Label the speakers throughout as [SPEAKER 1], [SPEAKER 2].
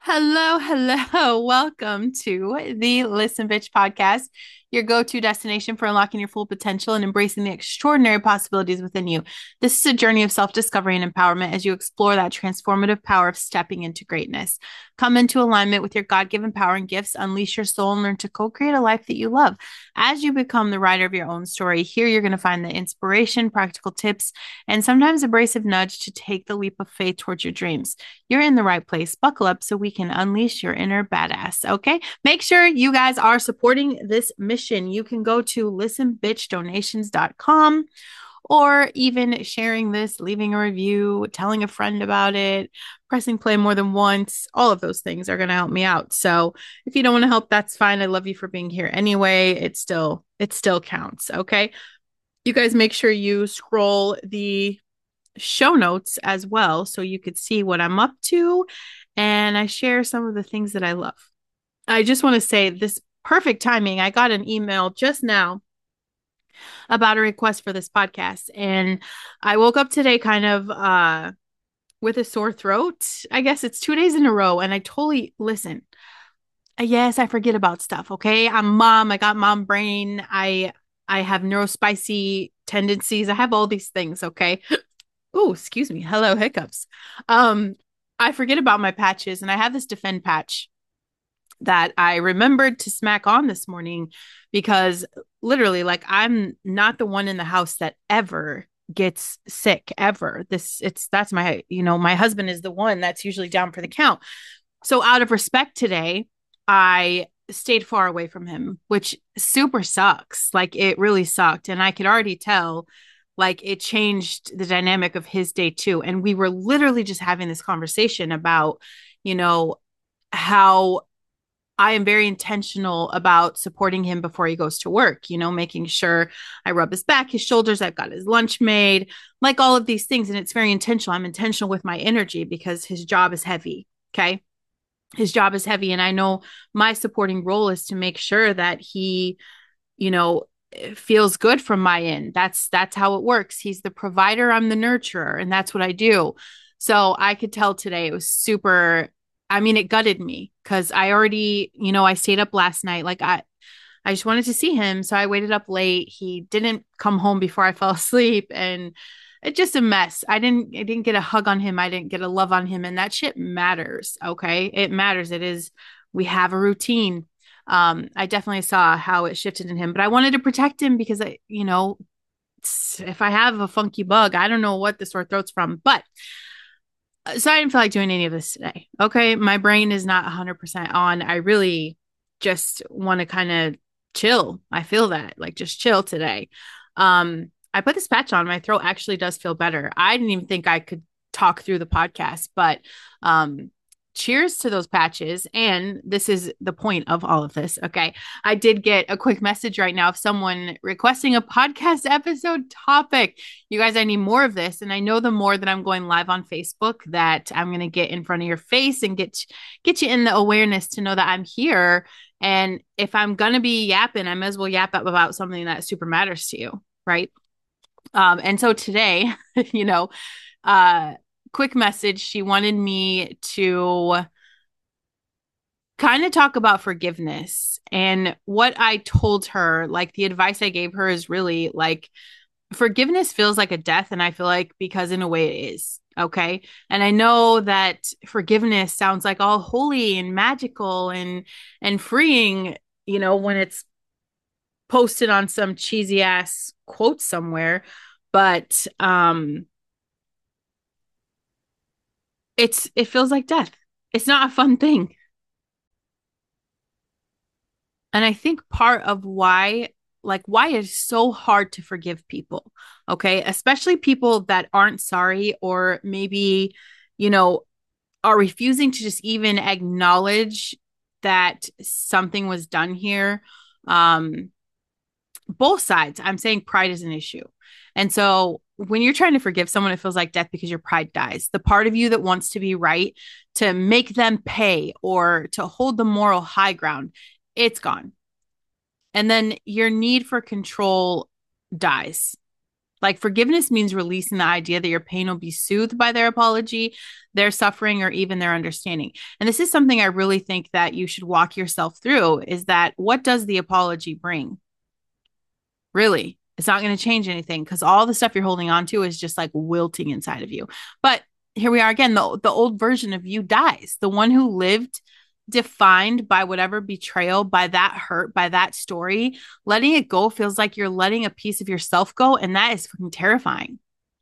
[SPEAKER 1] Hello, hello. Welcome to the Listen Bitch podcast, your go-to destination for unlocking your full potential and embracing the extraordinary possibilities within you. This is a journey of self-discovery and empowerment as you explore that transformative power of stepping into greatness. Come into alignment with your God-given power and gifts, unleash your soul, and learn to co-create a life that you love. As you become the writer of your own story, here you're going to find the inspiration, practical tips, and sometimes abrasive nudge to take the leap of faith towards your dreams. You're in the right place. Buckle up so we can unleash your inner badass. Okay. Make sure you guys are supporting this mission. You can go to listenbitchdonations.com or even sharing this, leaving a review, telling a friend about it, pressing play more than once. All of those things are going to help me out. So if you don't want to help, that's fine. I love you for being here anyway. It still counts. Okay. You guys make sure you scroll the show notes as well so you could see what I'm up to and I share some of the things that I love. I just want to say this perfect timing. I got an email just now about a request for this podcast and I woke up today kind of with a sore throat. I guess it's 2 days in a row and I totally listen. Yes, I forget about stuff, okay? I'm mom, I got mom brain. I have neurospicy tendencies. I have all these things, okay? Oh, excuse me. Hello, hiccups. Um, I forget about my patches, and I have this defend patch that I remembered to smack on this morning because literally, like, I'm not the one in the house that ever gets sick ever. That's my husband is the one that's usually down for the count. So out of respect today, I stayed far away from him, which super sucks. Like it really sucked. And I could already tell like it changed the dynamic of his day too. And we were literally just having this conversation about, you know, how I am very intentional about supporting him before he goes to work, making sure I rub his back, his shoulders, I've got his lunch made, like all of these things. And it's very intentional. I'm intentional with my energy because his job is heavy. Okay. His job is heavy. And I know my supporting role is to make sure that he, you know, feels good from my end. That's how it works. He's the provider, I'm the nurturer, and that's what I do. So I could tell today it was super, I mean, it gutted me because I already, I stayed up last night. Like I just wanted to see him. So I waited up late. He didn't come home before I fell asleep and it's just a mess. I didn't get a hug on him. I didn't get a love on him. And that shit matters. Okay. It matters. We have a routine. I definitely saw how it shifted in him, but I wanted to protect him because if I have a funky bug, I don't know what the sore throat's from, but so I didn't feel like doing any of this today. Okay. My brain is not 100% on. I really just want to kind of chill. I feel that like just chill today. I put this patch on. My throat actually does feel better. I didn't even think I could talk through the podcast, but cheers to those patches. And this is the point of all of this. Okay. I did get a quick message right now of someone requesting a podcast episode topic. You guys, I need more of this. And I know the more that I'm going live on Facebook, that I'm going to get in front of your face and get you in the awareness to know that I'm here. And if I'm going to be yapping, I might as well yap up about something that super matters to you. Right. And so today, you know, uh, quick message. She wanted me to kind of talk about forgiveness. And what I told her, like the advice I gave her is really like forgiveness feels like a death. And I feel like because in a way it is. Okay. And I know that forgiveness sounds like all holy and magical and freeing, when it's posted on some cheesy ass quote somewhere. But it feels like death. It's not a fun thing. And I think part of why it's so hard to forgive people, okay? Especially people that aren't sorry or maybe, you know, are refusing to just even acknowledge that something was done here. Um, both sides, I'm saying pride is an issue. And so when you're trying to forgive someone, it feels like death because your pride dies. The part of you that wants to be right, to make them pay or to hold the moral high ground, it's gone. And then your need for control dies. Like forgiveness means releasing the idea that your pain will be soothed by their apology, their suffering, or even their understanding. And this is something I really think that you should walk yourself through is that what does the apology bring? Really, it's not going to change anything because all the stuff you're holding on to is just like wilting inside of you. But here we are again. The old version of you dies. The one who lived defined by whatever betrayal, by that hurt, by that story, letting it go feels like you're letting a piece of yourself go. And that is fucking terrifying.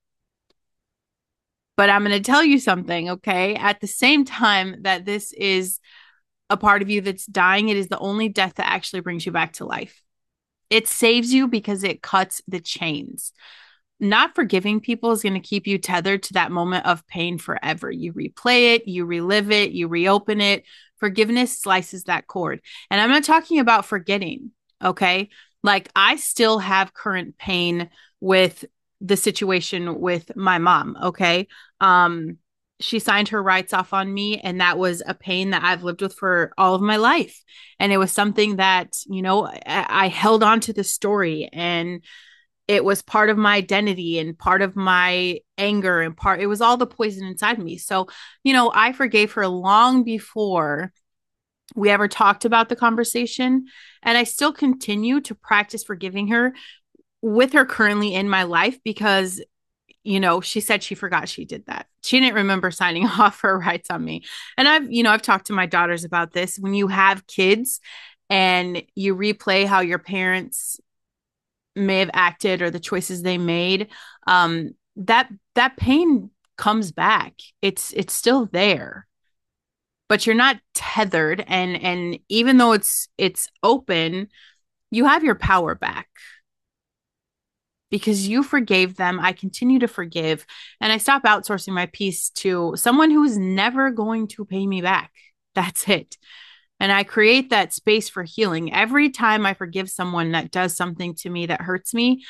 [SPEAKER 1] But I'm going to tell you something, okay? At the same time that this is a part of you that's dying, it is the only death that actually brings you back to life. It saves you because it cuts the chains. Not forgiving people is going to keep you tethered to that moment of pain forever. You replay it, you relive it, you reopen it. Forgiveness slices that cord. And I'm not talking about forgetting, okay? Like I still have current pain with the situation with my mom, okay? She signed her rights off on me, and that was a pain that I've lived with for all of my life. And it was something that, I held on to the story, and it was part of my identity and part of my anger, and it was all the poison inside me. So, I forgave her long before we ever talked about the conversation. And I still continue to practice forgiving her with her currently in my life because she said she forgot she did that. She didn't remember signing off her rights on me. And I've talked to my daughters about this. When you have kids and you replay how your parents may have acted or the choices they made, that pain comes back. It's still there, but you're not tethered. And even though it's open, you have your power back because you forgave them. I continue to forgive, and I stop outsourcing my peace to someone who is never going to pay me back. That's it. And I create that space for healing. Every time I forgive someone that does something to me that hurts me,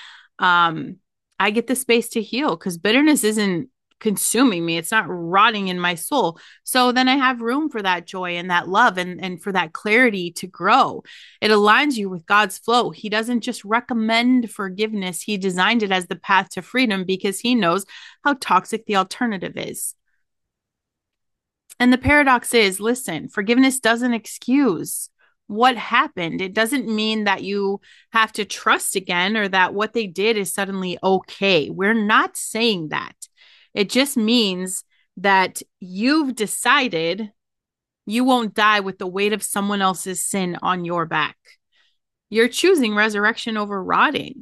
[SPEAKER 1] I get the space to heal because bitterness isn't consuming me. It's not rotting in my soul. So then I have room for that joy and that love and for that clarity to grow. It aligns you with God's flow. He doesn't just recommend forgiveness. He designed it as the path to freedom because he knows how toxic the alternative is. And the paradox is, listen, forgiveness doesn't excuse what happened. It doesn't mean that you have to trust again or that what they did is suddenly okay. We're not saying that. It just means that you've decided you won't die with the weight of someone else's sin on your back. You're choosing resurrection over rotting.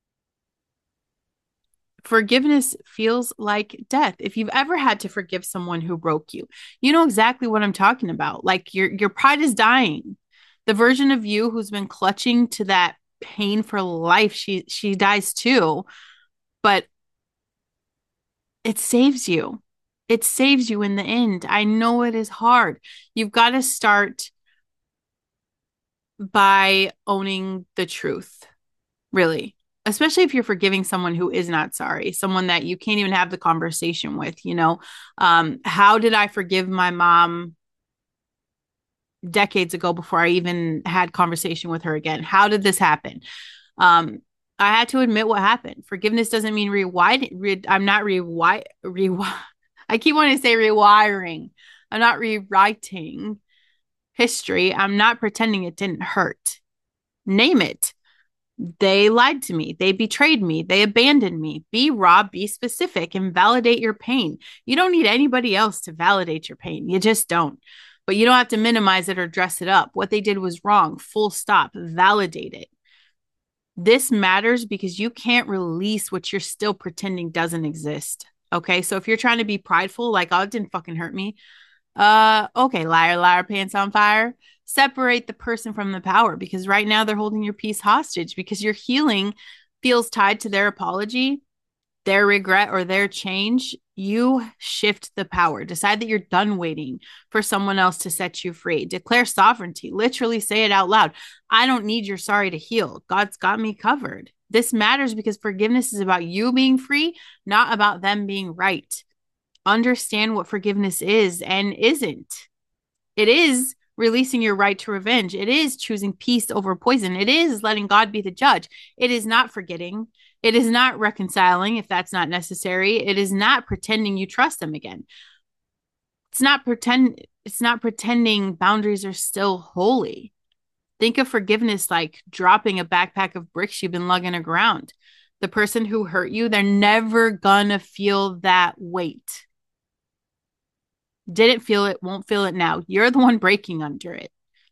[SPEAKER 1] Forgiveness feels like death. If you've ever had to forgive someone who broke you, you know exactly what I'm talking about. Like your pride is dying. The version of you who's been clutching to that pain for life, she dies too. But it saves you. It saves you in the end. I know it is hard. You've got to start by owning the truth, really. Especially if you're forgiving someone who is not sorry, someone that you can't even have the conversation with. How did I forgive my mom decades ago before I even had conversation with her again? How did this happen? I had to admit what happened. Forgiveness doesn't mean I'm not I keep wanting to say rewiring. I'm not rewriting history. I'm not pretending it didn't hurt. Name it. They lied to me. They betrayed me. They abandoned me. Be raw, be specific, and validate your pain. You don't need anybody else to validate your pain. You just don't. But you don't have to minimize it or dress it up. What they did was wrong. Full stop. Validate it. This matters because you can't release what you're still pretending doesn't exist. Okay. So if you're trying to be prideful, like, oh, it didn't fucking hurt me. Okay, liar, liar, pants on fire. Separate the person from the power because right now they're holding your peace hostage because your healing feels tied to their apology, their regret, or their change. You shift the power. Decide that you're done waiting for someone else to set you free. Declare sovereignty. Literally say it out loud. I don't need your sorry to heal. God's got me covered. This matters because forgiveness is about you being free, not about them being right. Understand what forgiveness is and isn't. It is releasing your right to revenge. It is choosing peace over poison. It is letting God be the judge. It is not forgetting. It is not reconciling if that's not necessary. It is not pretending you trust them again. It's not pretending boundaries are still holy. Think of forgiveness like dropping a backpack of bricks you've been lugging around. The person who hurt you, they're never gonna feel that weight. Didn't feel it, won't feel it now. You're the one breaking under it.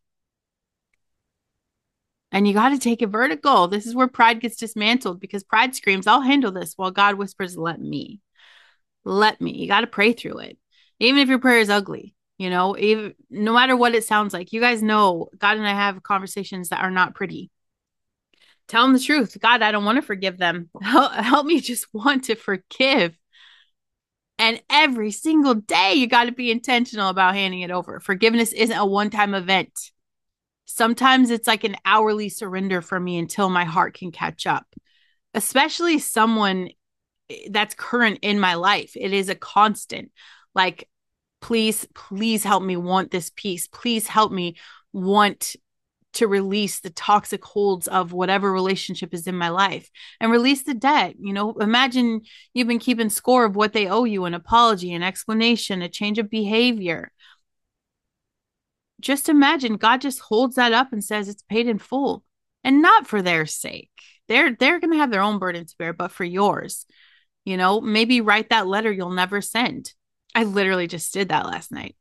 [SPEAKER 1] And you got to take it vertical. This is where pride gets dismantled because pride screams, I'll handle this, while God whispers, let me. Let me. You got to pray through it. Even if your prayer is ugly, even no matter what it sounds like. You guys know God and I have conversations that are not pretty. Tell them the truth. God, I don't want to forgive them. Help me just want to forgive. And every single day, you got to be intentional about handing it over. Forgiveness isn't a one-time event. Sometimes it's like an hourly surrender for me until my heart can catch up, especially someone that's current in my life. It is a constant. Like, please help me want this peace. Please help me want to release the toxic holds of whatever relationship is in my life and release the debt. Imagine you've been keeping score of what they owe you, an apology, an explanation, a change of behavior. Just imagine God just holds that up and says it's paid in full, and not for their sake. They're going to have their own burden to bear, but for yours. Maybe write that letter you'll never send. I literally just did that last night.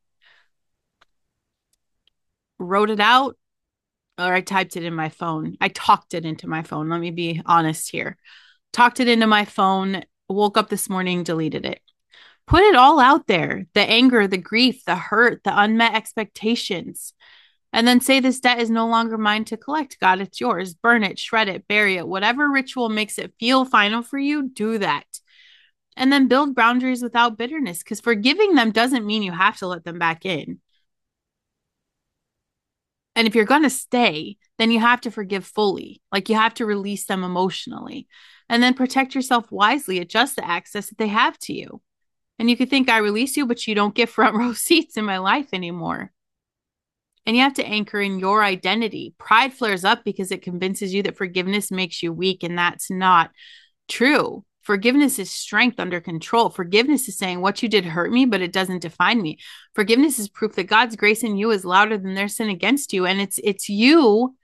[SPEAKER 1] Wrote it out, or I typed it in my phone. I talked it into my phone. Let me be honest here. Talked it into my phone, woke up this morning, deleted it. Put it all out there. The anger, the grief, the hurt, the unmet expectations. And then say, this debt is no longer mine to collect. God, it's yours. Burn it, shred it, bury it. Whatever ritual makes it feel final for you, do that. And then build boundaries without bitterness, because forgiving them doesn't mean you have to let them back in. And if you're going to stay, then you have to forgive fully. Like, you have to release them emotionally and then protect yourself wisely. Adjust the access that they have to you. And you could think, I release you, but you don't get front row seats in my life anymore. And you have to anchor in your identity. Pride flares up because it convinces you that forgiveness makes you weak, and that's not true. Forgiveness is strength under control. Forgiveness is saying, what you did hurt me, but it doesn't define me. Forgiveness is proof that God's grace in you is louder than their sin against you. And it's you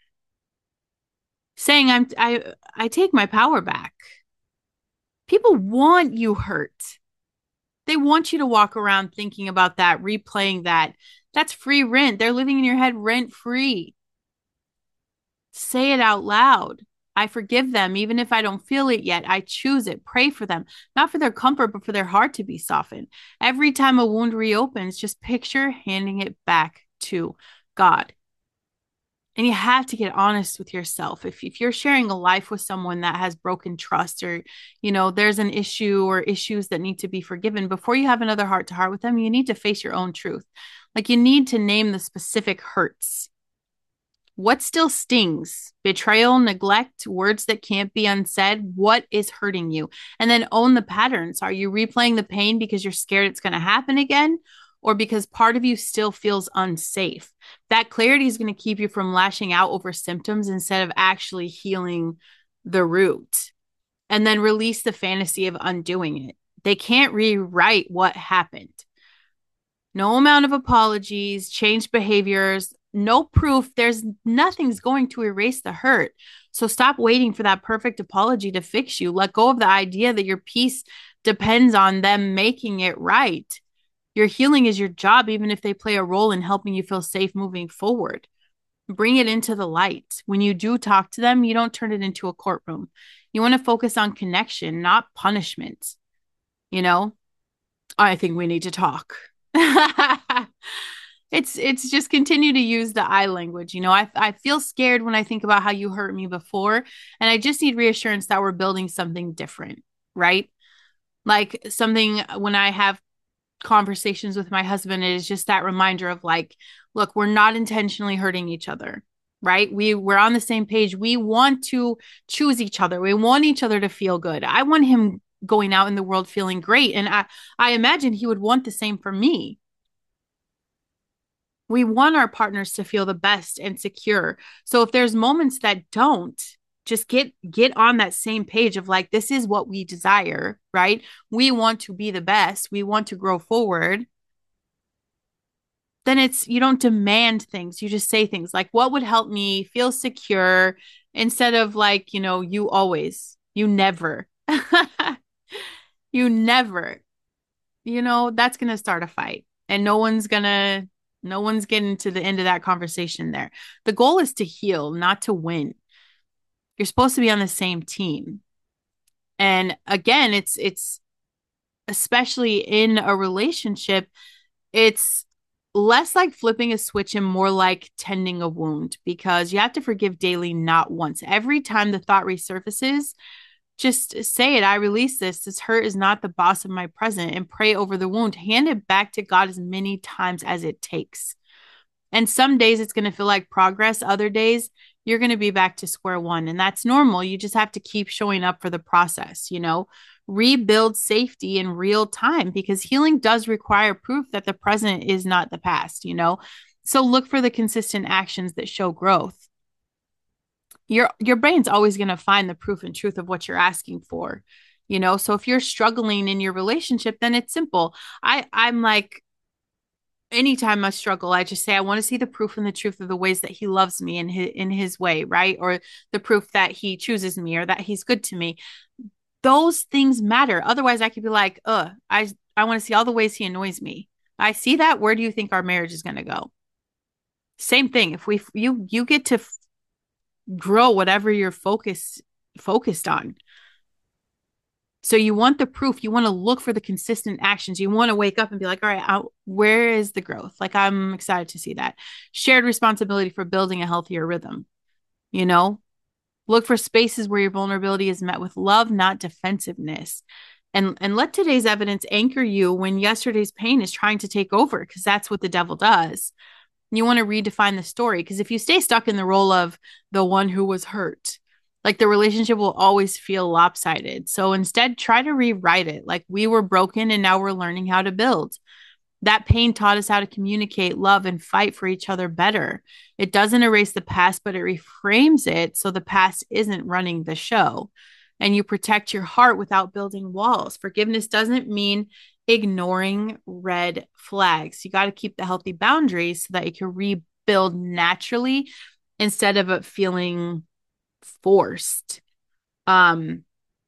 [SPEAKER 1] saying, I take my power back. People want you hurt. They want you to walk around thinking about that, replaying that. That's free rent. They're living in your head rent free. Say it out loud. I forgive them, even if I don't feel it yet. I choose it. Pray for them, not for their comfort, but for their heart to be softened. Every time a wound reopens, just picture handing it back to God. And you have to get honest with yourself. If you're sharing a life with someone that has broken trust, or, there's an issue or issues that need to be forgiven, before you have another heart to heart with them, you need to face your own truth. Like, you need to name the specific hurts. What still stings? Betrayal, neglect, words that can't be unsaid. What is hurting you? And then own the patterns. Are you replaying the pain because you're scared it's going to happen again? Or because part of you still feels unsafe? That clarity is going to keep you from lashing out over symptoms instead of actually healing the root. And then release the fantasy of undoing it. They can't rewrite what happened. No amount of apologies, changed behaviors, no proof. Nothing's going to erase the hurt. So stop waiting for that perfect apology to fix you. Let go of the idea that your peace depends on them making it right. Your healing is your job, even if they play a role in helping you feel safe moving forward. Bring it into the light. When you do talk to them, you don't turn it into a courtroom. You want to focus on connection, not punishment. I think we need to talk. It's just continue to use the I language. I feel scared when I think about how you hurt me before, and I just need reassurance that we're building something different, right? Like, something when I have conversations with my husband, it is just that reminder of, like, look, we're not intentionally hurting each other, right? We're on the same page. We want to choose each other. We want each other to feel good. I want him going out in the world feeling great, and I imagine he would want the same for me. We want our partners to feel the best and secure. So if there's moments that don't, just get on that same page of like, this is what we desire, right? We want to be the best. We want to grow forward. Then it's, you don't demand things. You just say things like, what would help me feel secure, instead of like, you always, you never, you never, that's going to start a fight, and no one's getting to the end of that conversation there. The goal is to heal, not to win. You're supposed to be on the same team. And again, it's especially in a relationship, it's less like flipping a switch and more like tending a wound, because you have to forgive daily, not once. Every time the thought resurfaces, just say it. I release this. This hurt is not the boss of my present, and pray over the wound. Hand it back to God as many times as it takes. And some days it's going to feel like progress. Other days you're going to be back to square one. And that's normal. You just have to keep showing up for the process, rebuild safety in real time, because healing does require proof that the present is not the past. So look for the consistent actions that show growth. Your brain's always going to find the proof and truth of what you're asking for. So if you're struggling in your relationship, then it's simple. I'm like, anytime I struggle, I just say, I want to see the proof and the truth of the ways that he loves me in his way, right? Or the proof that he chooses me, or that he's good to me. Those things matter. Otherwise, I could be like, I want to see all the ways he annoys me. I see that. Where do you think our marriage is going to go? Same thing. If you get to grow whatever you're focused on. So you want the proof. You want to look for the consistent actions. You want to wake up and be like, all right, where is the growth? Like, I'm excited to see that. Shared responsibility for building a healthier rhythm. Look for spaces where your vulnerability is met with love, not defensiveness. And let today's evidence anchor you when yesterday's pain is trying to take over, because that's what the devil does. You want to redefine the story, because if you stay stuck in the role of the one who was hurt, like, the relationship will always feel lopsided. So instead, try to rewrite it. Like, we were broken and now we're learning how to build. That pain taught us how to communicate, love, and fight for each other better. It doesn't erase the past, but it reframes it so the past isn't running the show. And you protect your heart without building walls. Forgiveness doesn't mean ignoring red flags. You got to keep the healthy boundaries so that you can rebuild naturally, instead of it feeling forced. And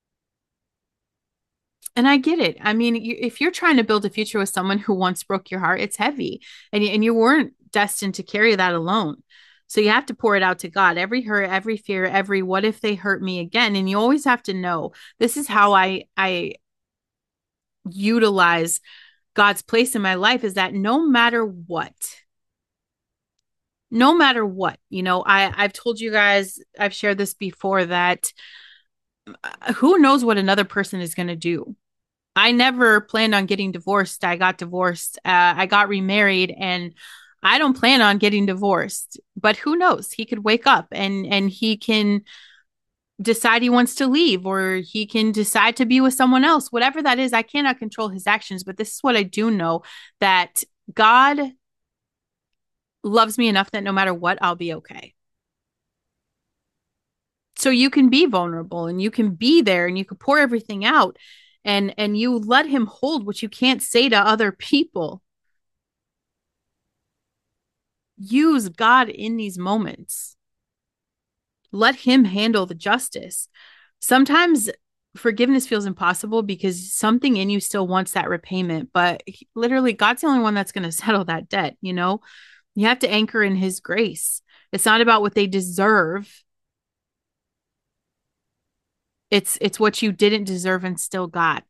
[SPEAKER 1] I get it. I mean, if you're trying to build a future with someone who once broke your heart, it's heavy, and you weren't destined to carry that alone. So you have to pour it out to God. Every hurt, every fear, every what if they hurt me again. And you always have to know, this is how I utilize God's place in my life, is that no matter what, I've told you guys, I've shared this before, that who knows what another person is going to do. I never planned on getting divorced. I got divorced. I got remarried, and I don't plan on getting divorced. But who knows? He could wake up and he can decide he wants to leave, or he can decide to be with someone else. Whatever that is, I cannot control his actions. But this is what I do know, that God loves me enough that no matter what, I'll be okay. So you can be vulnerable, and you can be there, and you can pour everything out, and you let him hold what you can't say to other people. Use God in these moments. Let him handle the justice. Sometimes forgiveness feels impossible because something in you still wants that repayment, but literally God's the only one that's going to settle that debt. You have to anchor in his grace. It's not about what they deserve. It's what you didn't deserve and still got.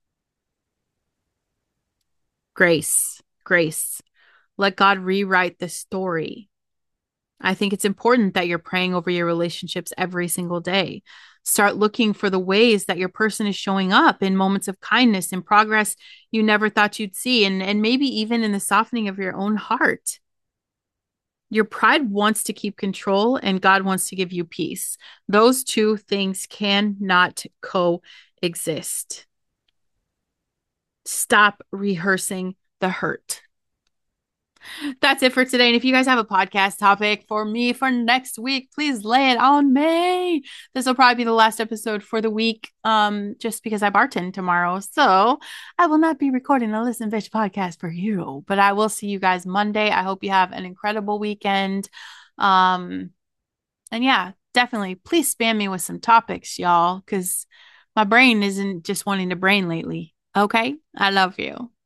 [SPEAKER 1] Grace. Let God rewrite the story. I think it's important that you're praying over your relationships every single day. Start looking for the ways that your person is showing up in moments of kindness and progress you never thought you'd see, and maybe even in the softening of your own heart. Your pride wants to keep control, and God wants to give you peace. Those two things cannot coexist. Stop rehearsing the hurt. That's it for today. And if you guys have a podcast topic for me for next week, please lay it on me. This will probably be the last episode for the week, just because I bartend tomorrow. So I will not be recording a Listen Bitch podcast for you, but I will see you guys Monday. I hope you have an incredible weekend. Um, and yeah, definitely please spam me with some topics, y'all, because my brain isn't just wanting to brain lately. Okay. I love you.